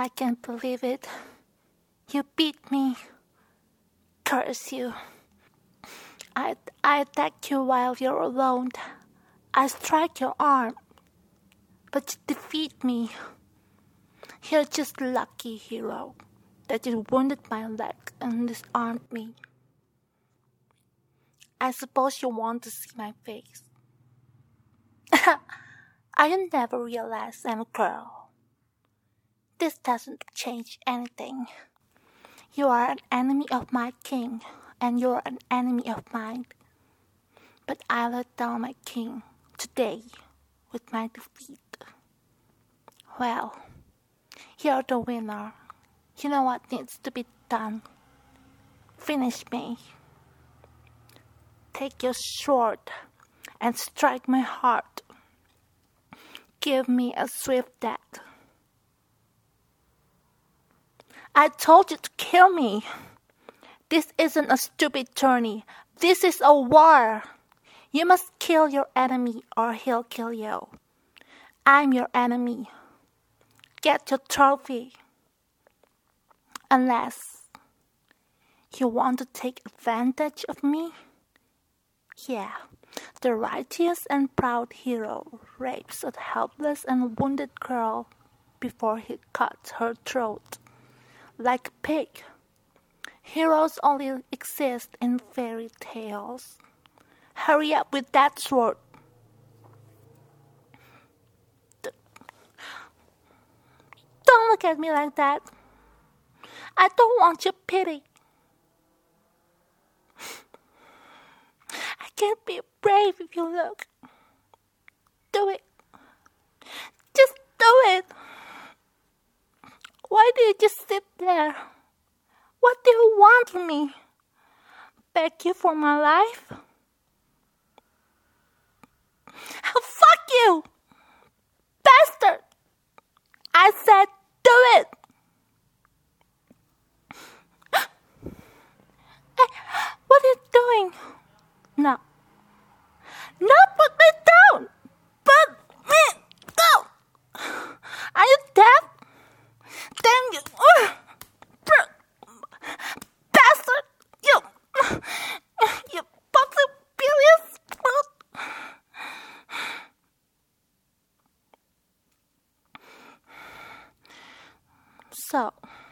I can't believe it. You beat me. Curse you. I attack you while you're alone. I strike your arm, but you defeat me. You're just lucky, hero, that you wounded my leg and disarmed me. I suppose you want to see my face. I never realized I'm a girl. This doesn't change anything. You are an enemy of my king, and you're an enemy of mine. But I let down my king today with my defeat. Well, you're the winner. You know what needs to be done. Finish me. Take your sword and strike my heart. Give me a swift death. I told you to kill me. This isn't a stupid journey. This is a war. You must kill your enemy or he'll kill you. I'm your enemy. Get your trophy. Unless you want to take advantage of me? Yeah, the righteous and proud hero rapes a helpless and wounded girl before he cuts her throat. Like a pig. Heroes only exist in fairy tales. Hurry up with that sword. Don't look at me like that. I don't want your pity. I can't be brave if you look. Do it. Just do it. Why do you just sit there? What do you want from me? Beg you for my life? Oh, fuck you! Bastard! I said do it! Hey, what are you doing? No. No, put me down! Put me down! Are you deaf? Damn you! Bastard! You possibilious! So,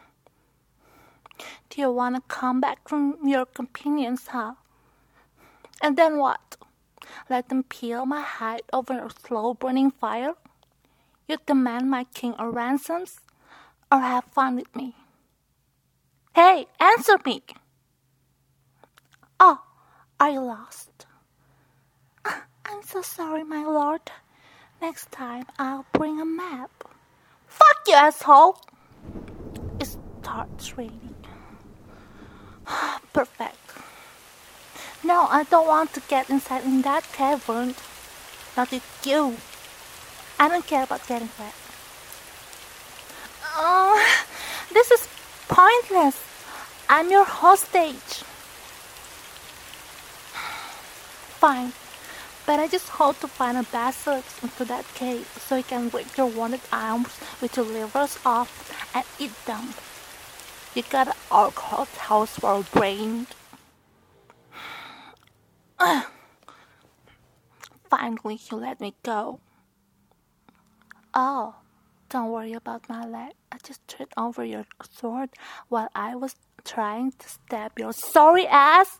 do you want to come back from your companions, huh? And then what? Let them peel my hide over a slow-burning fire? You demand my king a ransoms? Or have fun with me? Hey, answer me! Oh, are you lost? I'm so sorry, my lord. Next time, I'll bring a map. Fuck you, asshole! It starts raining. Perfect. No, I don't want to get inside in that cavern. Not with you. I don't care about getting wet. Oh, this is pointless. I'm your hostage. Fine, but I just hope to find a basilisk into that cave so you can break your wounded arms with your livers off and eat them. You got an alcohol house well brained. Finally, you let me go. Oh, don't worry about my leg. I just tripped over your sword while I was trying to stab your sorry ass.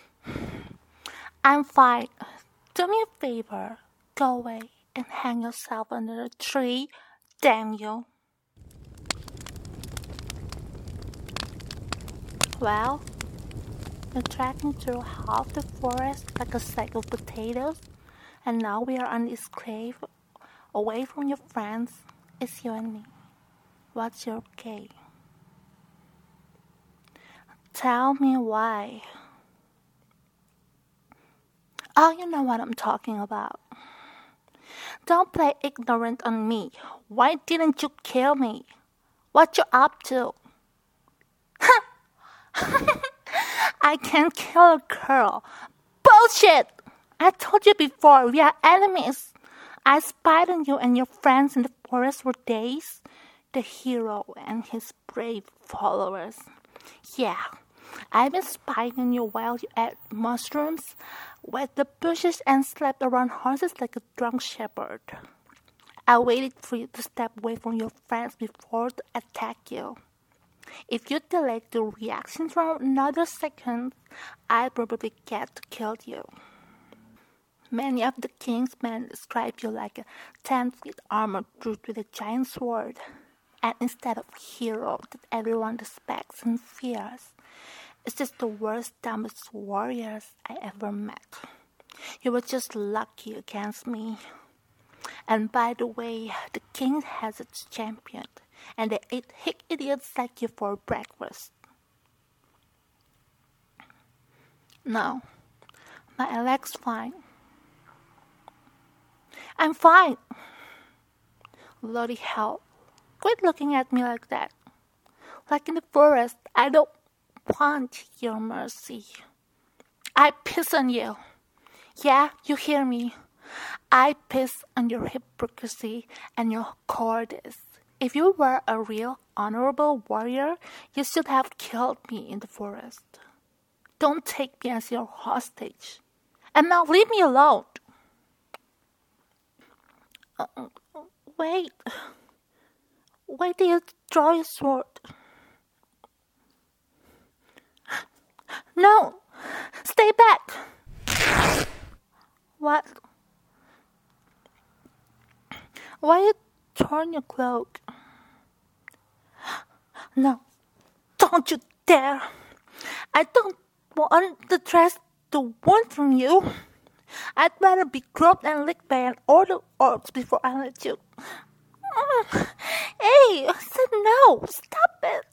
I'm fine. Do me a favor. Go away and hang yourself under a tree. Damn you. Well, you dragged me through half the forest like a sack of potatoes, and now we are on this cliff, away from your friends. It's you and me. What's your game? Tell me why. Oh, you know what I'm talking about. Don't play ignorant on me. Why didn't you kill me? What you up to? I can't kill a girl. Bullshit! I told you before, we are enemies. I spied on you and your friends in the forest for days. the hero and his brave followers. Yeah, I've been spying on you while you ate mushrooms, wet the bushes, and slept around horses like a drunk shepherd. I waited for you to step away from your friends before to attack you. If you delayed the reaction for another second, I'd probably get to kill you. Many of the king's men describe you like a 10-feet armored brute with a giant sword. And instead of hero that everyone respects and fears, it's just the worst, dumbest warriors I ever met. You were just lucky against me. And by the way, the king has its champion, and they eat hick idiots like you for breakfast. No, my leg's fine. I'm fine. Bloody hell. Quit looking at me like that. Like in the forest, I don't want your mercy. I piss on you. Yeah, you hear me. I piss on your hypocrisy and your cowardice. If you were a real honorable warrior, you should have killed me in the forest. Don't take me as your hostage. And now leave me alone. Wait. Why do you draw your sword? No! Stay back! What? Why you torn your cloak? No, don't you dare! I don't want the dress to want from you. I'd rather be groped and licked by an order orcs before I let you. Hey, I said no! Stop it!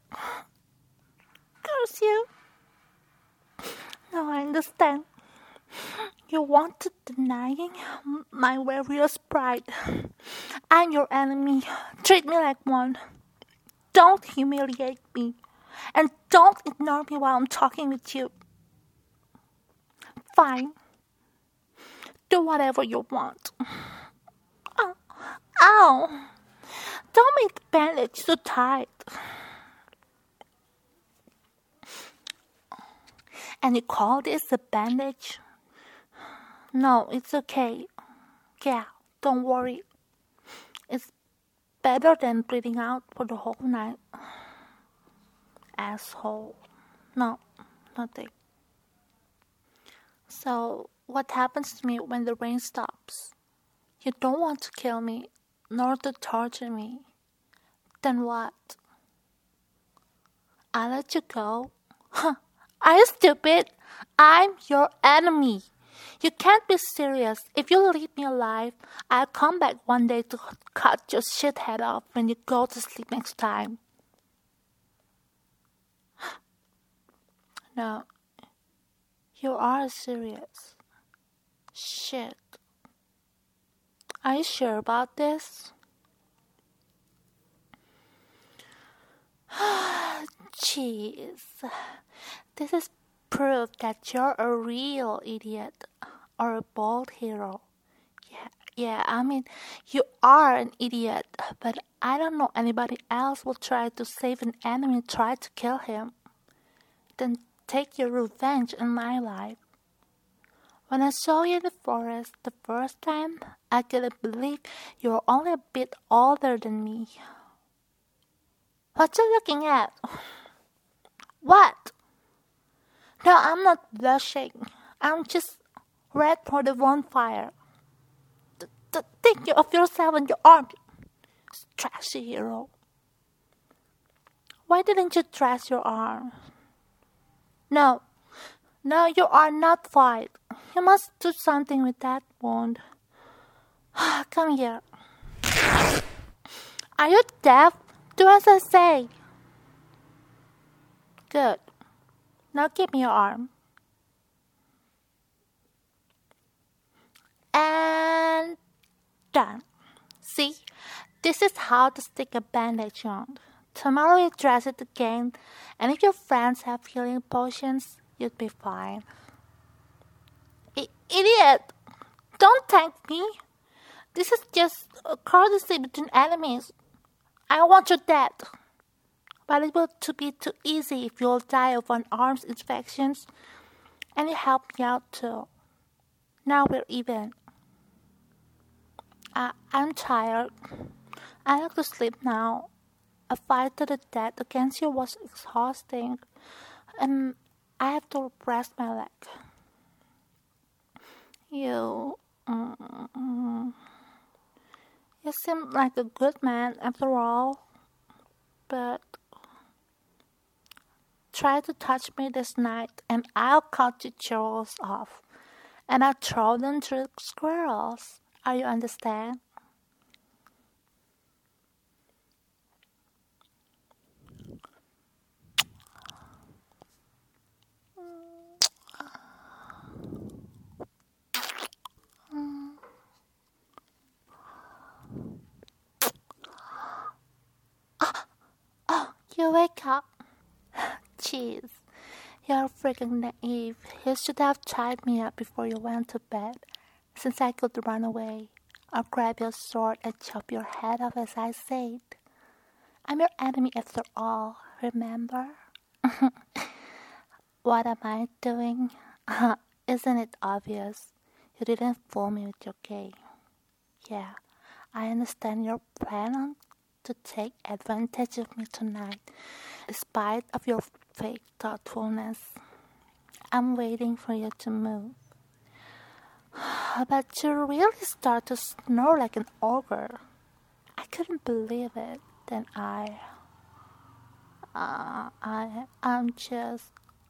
Curse you! Now I understand. You wanted denying my warrior's pride. I'm your enemy. Treat me like one. Don't humiliate me. And don't ignore me while I'm talking with you. Fine. Do whatever you want. Oh, ow! Don't make the bandage so tight. And you call this a bandage? No, it's okay. Yeah, don't worry. It's better than bleeding out for the whole night. Asshole. No, nothing. So, what happens to me when the rain stops? You don't want to kill me, nor to torture me. Then what? I let you go? Huh. Are you stupid? I'm your enemy. You can't be serious. If you leave me alive, I'll come back one day to cut your shit head off when you go to sleep next time. No, you are serious. Shit. Are you sure about this? Jeez. This is proof that you're a real idiot or a bold hero. Yeah, I mean, you are an idiot, but I don't know anybody else will try to save an enemy and try to kill him. Then take your revenge in my life. When I saw you in the forest the first time, I couldn't believe you were only a bit older than me. What you looking at? What? No, I'm not blushing. I'm just red for the bonfire. Think of yourself and your arm, trashy hero. Why didn't you dress your arm? No, you are not fight. You must do something with that wound. Come here. Are you deaf? Do as I say. Good. Now give me your arm. And done. See, this is how to stick a bandage on. Tomorrow you dress it again, and if your friends have healing potions, you'd be fine. Idiot! Don't thank me. This is just a courtesy between enemies. I want you dead. But it will be too easy if you'll die of an arm's infections. And you help me out too. Now we're even. I'm tired. I like to sleep now. A fight to the death against you was exhausting. And I have to rest my leg. You seem like a good man after all. But try to touch me this night and I'll cut your jewels off. And I'll throw them to the squirrels. Are you understand? You wake up. Jeez, you're freaking naive. You should have tied me up before you went to bed, since I could run away, or grab your sword and chop your head off as I said. I'm your enemy after all, remember? What am I doing? Isn't it obvious? You didn't fool me with your game. Yeah, I understand your plan to take advantage of me tonight, despite of your fake thoughtfulness. I'm waiting for you to move. But you really start to snore like an ogre. I couldn't believe it. Then I'm just...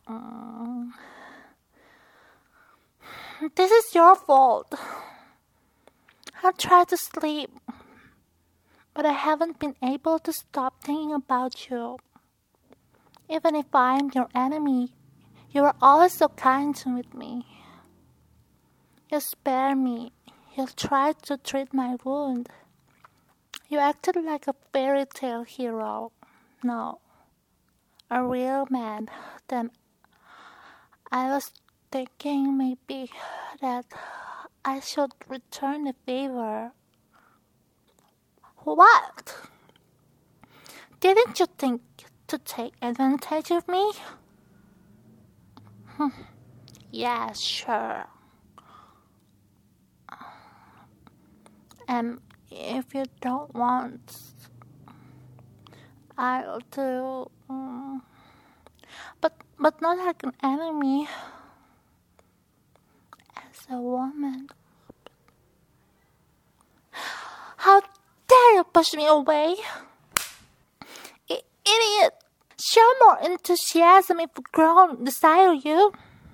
This is your fault. I tried to sleep, but I haven't been able to stop thinking about you. Even if I'm your enemy, you were always so kind with me. You spare me. You tried to treat my wound. You acted like a fairy tale hero. No, a real man. Then I was thinking maybe that I should return the favor. What? Didn't you think to take advantage of me? Yeah, sure. And if you don't want, I'll do. But not like an enemy. As a woman. How dare you push me away? Idiot! Show more enthusiasm if a girl desire you.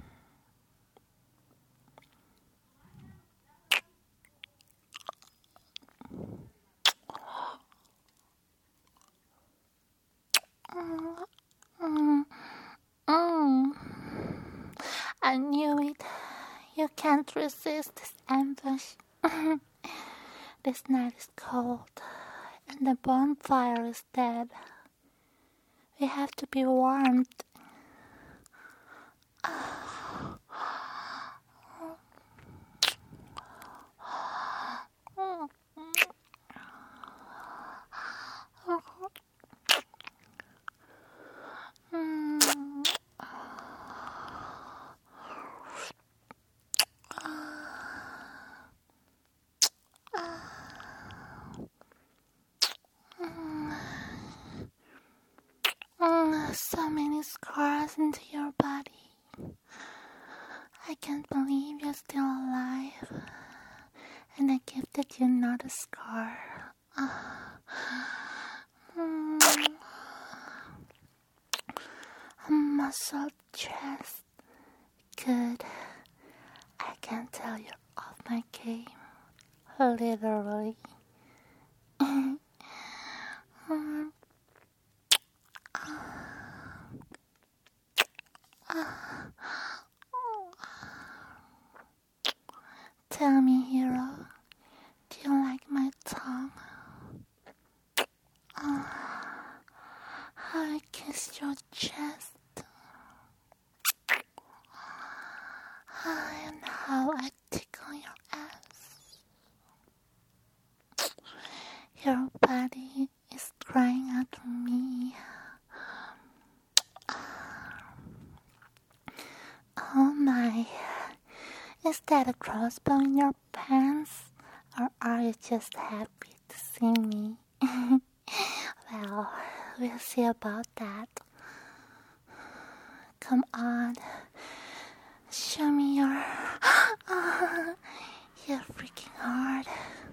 I knew it. You can't resist this ambush. This night is cold, and the bonfire is dead. We have to be warmed. So many scars into your body. I can't believe you're still alive. And I gifted you another scar. A muscle chest. Good. I can tell you're off my game. Literally. Tell me, hero, do you like my tongue? How I kiss your chest. And how I tickle your ass. Your body is crying. Is that a crossbow in your pants? Or are you just happy to see me? Well, we'll see about that. Come on. Show me your... You're freaking hard.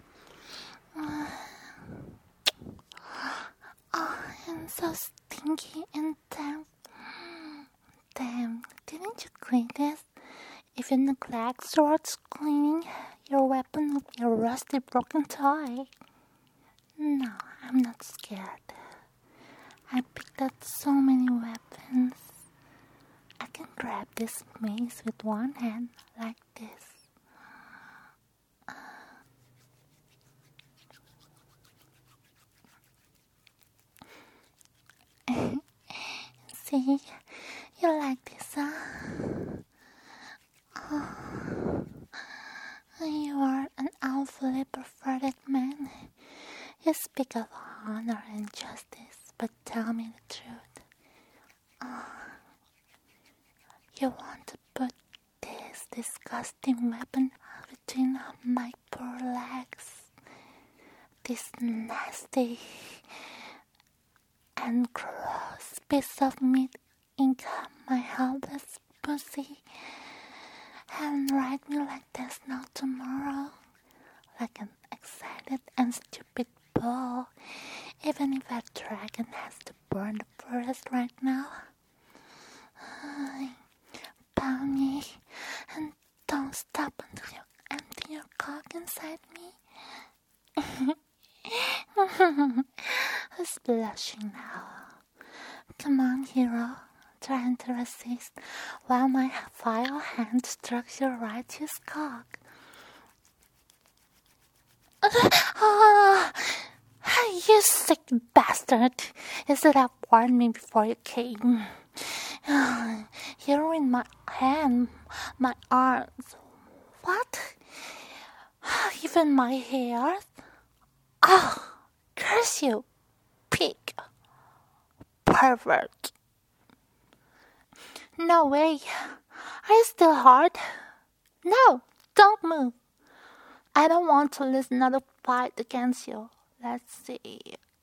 Oh, I'm so stinky and damn. Damn, didn't you clean this? If you neglect towards cleaning, your weapon will be a rusty broken toy. No, I'm not scared. I picked up so many weapons. I can grab this mace with one hand like this. See, you like this, huh? Oh, you are an awfully perverted man. You speak of honor and justice, but tell me the truth. Oh, you want to put this disgusting weapon between my poor legs? This nasty and gross piece of meat ink my helpless pussy and ride me like there's no tomorrow, like an excited and stupid bull, even if a dragon has to burn the forest right now. Pound me and don't stop until you empty your cock inside me. Who's blushing now? Come on, hero, trying to resist while my vile hand strokes your righteous cock. You sick bastard! You should have warned me before you came. You ruined my hand, my arms. What? Even my hair? Oh, curse you, pig. Pervert. No way. Are you still hard? No, don't move. I don't want to lose another fight against you. Let's see.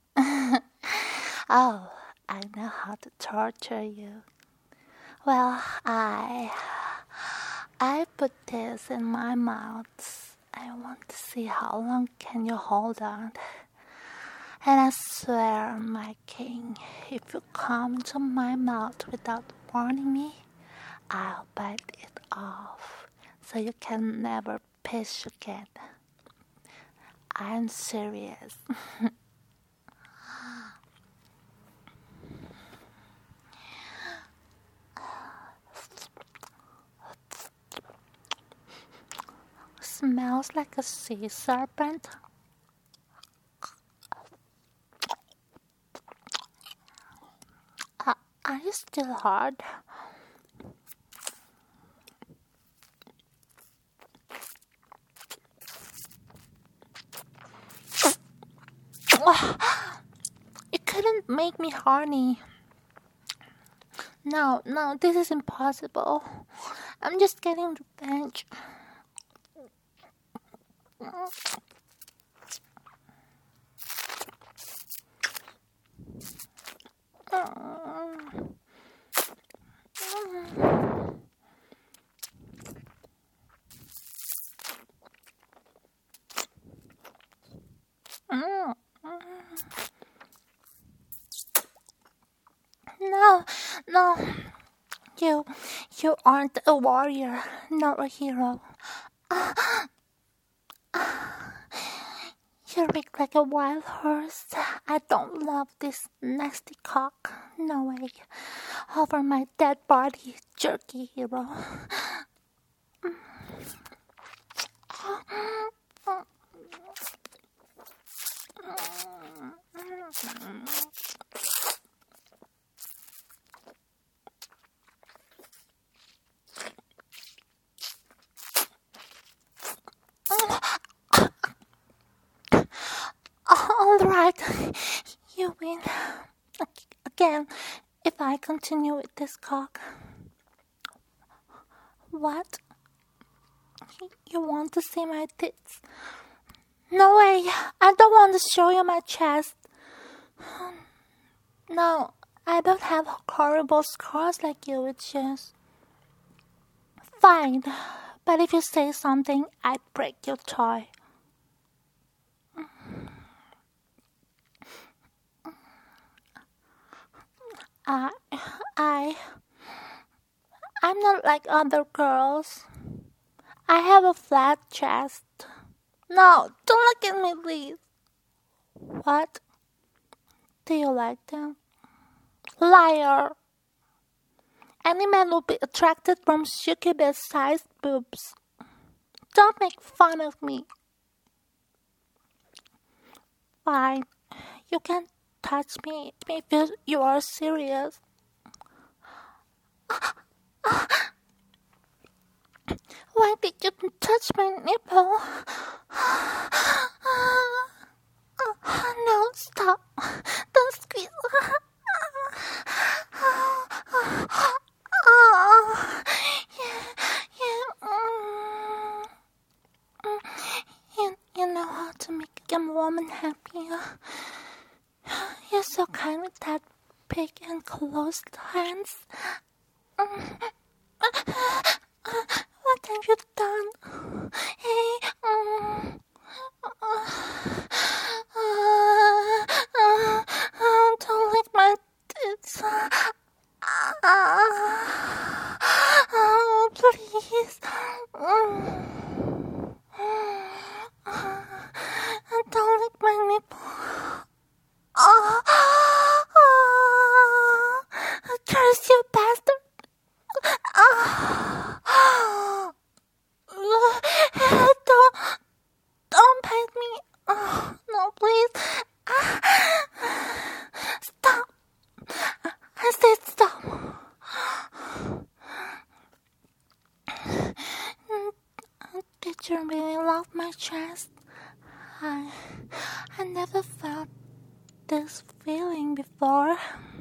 Oh, I know how to torture you. Well, I put this in my mouth. I want to see how long can you hold on. And I swear on my king, if you come into my mouth without warning me, I'll bite it off, so you can never piss again. I'm serious. Smells like a sea serpent. Are you still hard? You couldn't make me horny. No, this is impossible. I'm just getting revenge. No, you aren't a warrior, nor a hero. You reek like a wild horse. I don't love this nasty cock. No way. Over my dead body, jerky hero. All right, you win. Again, if I continue with this cock. What? You want to see my tits? No way, I don't want to show you my chest. No, I don't have horrible scars like you with chest. Fine, but if you say something, I break your toy. I'm not like other girls. I have a flat chest. No, don't look at me, please. What? Do you like them? Liar! Any man will be attracted from succubus-sized boobs. Don't make fun of me. Fine. You can touch me if you are serious. Why did you touch my nipple? No, stop. Don't squeeze. You know how to make a woman happy. You're so kind with that big and closed hands. What have you done? Hey, don't lick my tits. Oh, please. Don't lick my nipple. Curse you, bastard. Don't bite me. No, please. Stop. I said stop. Did you really love my chest? I never felt this feeling before.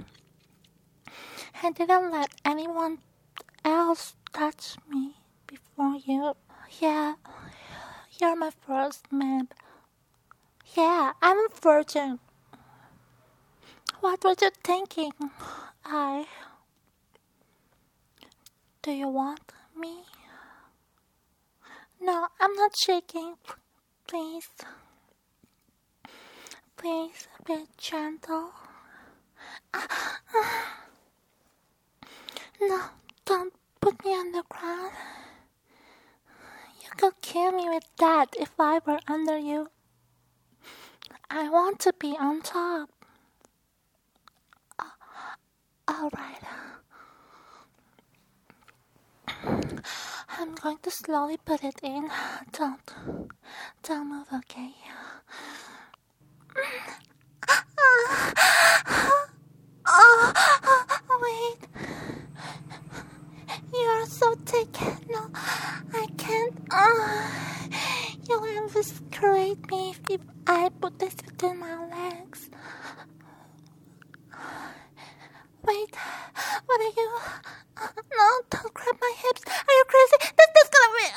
I didn't let anyone else touch me before you. Yeah, you're my first man. Yeah, I'm a virgin. What were you thinking? Do you want me? No, I'm not shaking. Please. Please be gentle. No, don't put me on the ground. You could kill me with that if I were under you. I want to be on top. Alright. I'm going to slowly put it in. Don't move, okay? Wait. You're so thick. No, I can't. You'll eviscerate me if I put this between my legs. Wait, what are you? No, don't grab my hips. Are you crazy? This gonna be.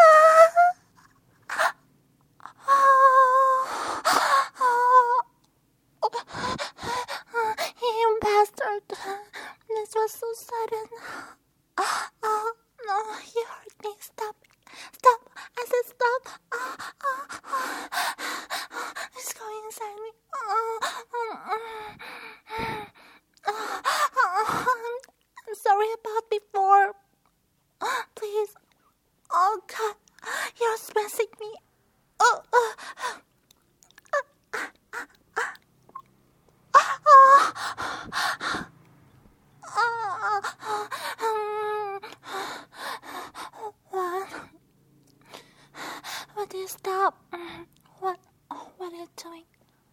You bastard. This was so sudden. Oh, no, you hurt me. Stop. Stop. I said stop. It's going inside me. I'm sorry about before. Please. Oh, God. You're smashing me. What do you stop? What are you doing?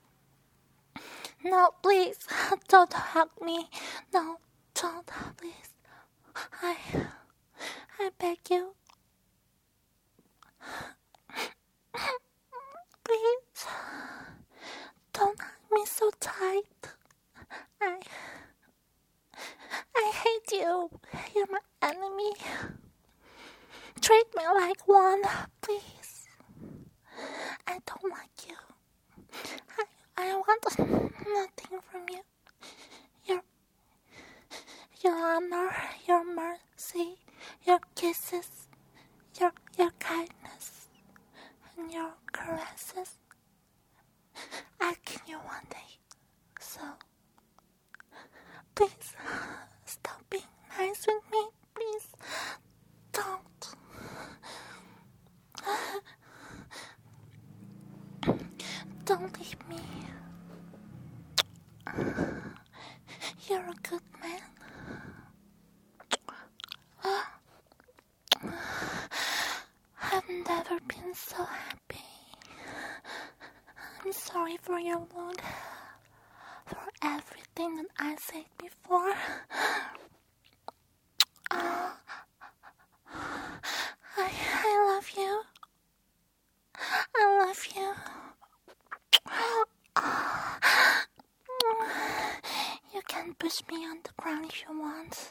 No, please, don't hug me. No, don't, please. I beg you. Please, don't hug me so tight. I hate you. You're my enemy. treat me like one, please. I don't like you. I want nothing from you. Your honor, your mercy, your kisses, your kindness, and your caresses. I'll kill you one day. So, please, stop being nice with me. Please, don't. Don't leave me. You're a good man. I've never been so happy. I'm sorry for your wound, for everything that I said before. I love you. I love you. You can push me on the ground if you want.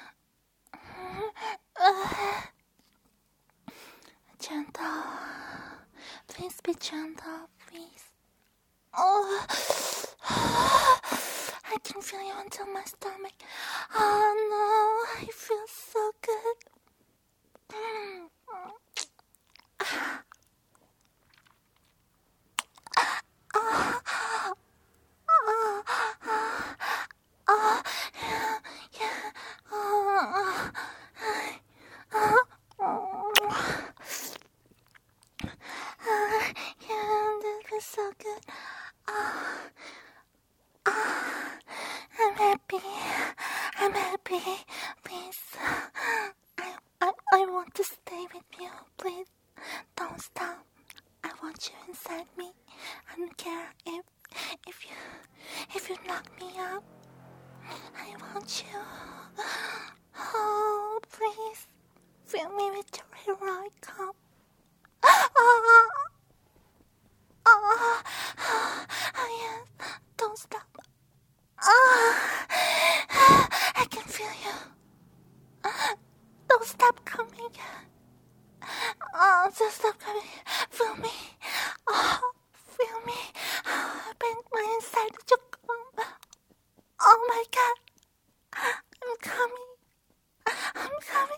Gentle. Please be gentle, please. Oh, I can feel you until my stomach. Oh no, I feel so good. Yeah, this is so good. I'm happy. I'm happy. Please. I want to stay with you. Please. Don't stop. I want you inside me. I don't care if you knock me up. I want you. Oh, please. Fill me with your heroic cup. Oh, yes. Don't stop. I can feel you. Don't stop coming. Just stop coming. Feel me. Feel me. Bend my inside that you come. Oh my God. I'm coming. I'm coming.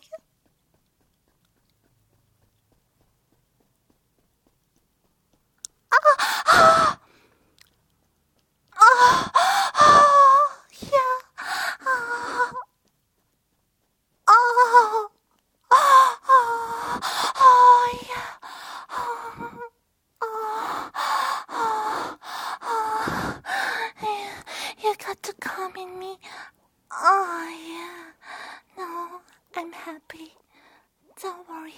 You got to come in me. Oh, yeah. No, I'm happy. Don't worry.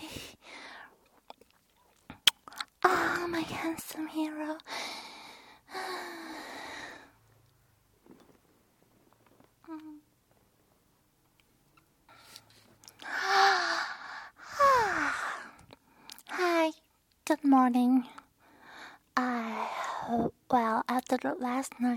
My handsome hero. Hi, good morning. Well, after the last night,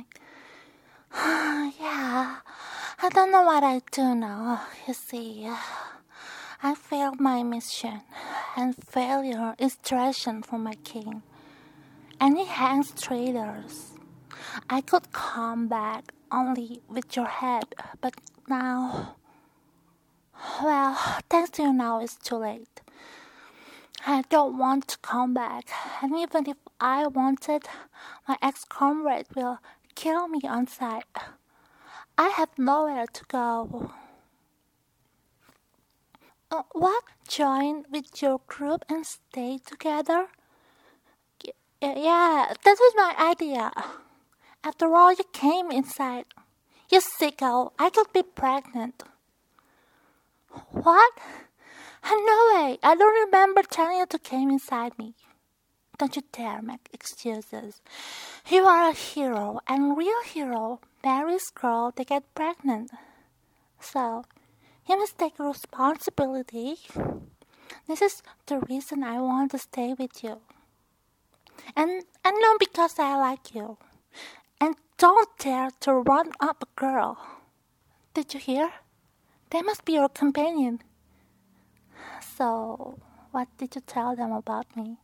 yeah, I don't know what I do now. You see, I failed my mission, and failure is treason for my king. And he hangs traitors. I could come back only with your head, but now, well, thanks to you now it's too late. I don't want to come back, and even if I wanted, my ex-comrade will kill me on sight. I have nowhere to go. What? Join with your group and stay together? Yeah, that was my idea. After all, you came inside. You sicko, I could be pregnant. What? No way, I don't remember telling you to come inside me. Don't you dare make excuses. You are a hero, and real hero marries girl they get pregnant. So, you must take responsibility. This is the reason I want to stay with you. And not because I like you. And don't dare to run up a girl. Did you hear? They must be your companion. So, What did you tell them about me?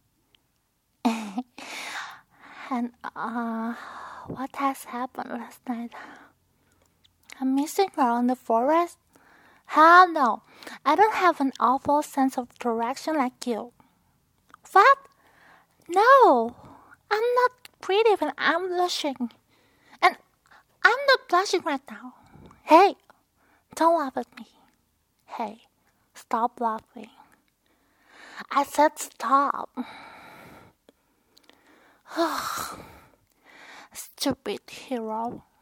And what has happened last night? I'm missing her in the forest? Hell no, I don't have an awful sense of direction like you. What? No, I'm not pretty when I'm blushing. And I'm not blushing right now. Hey, don't laugh at me. Hey, stop laughing. I said stop. Stupid hero.